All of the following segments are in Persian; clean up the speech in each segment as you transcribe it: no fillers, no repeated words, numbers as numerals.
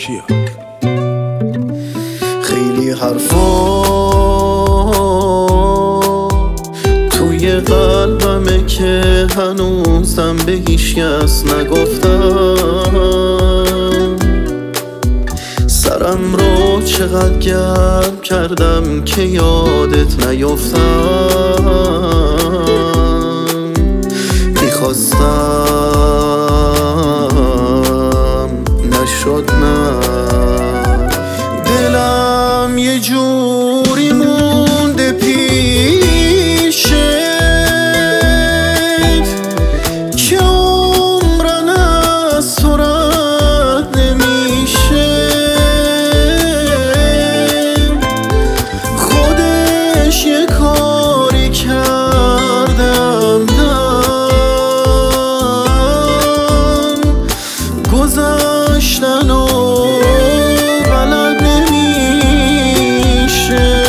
کیا خیلی حرفا توی قلبمه که هنوزم به هیچکس نگفتم. سرم رو چقدر گرم کردم که یادت نیفتم. میخواستم نشد نه، دلم یه جوری مونده پیشت که عمرن از تو رد نمیشه. خودش یه کاری کردم گذشتن و بلد نمیشه.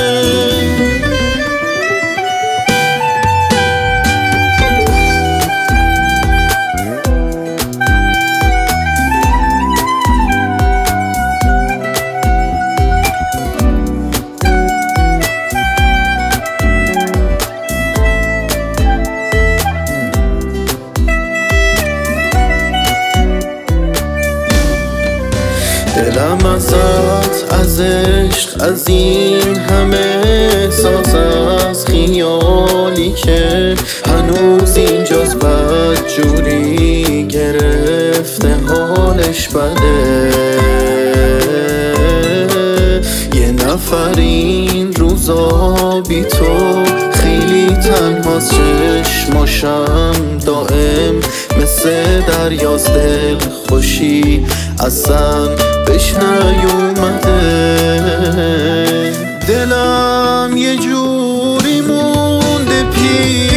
دلم ازت، از عشق، از این همه احساس، از خیالی که هنوز اینجاست بد جوری گرفته حالش بده. یه نفر این روزا بی تو خیلی تنهاست، چشماشم دائم مثل دریاست. دل خوشی اصلا بهش نیومده. دلم یه جوری مونده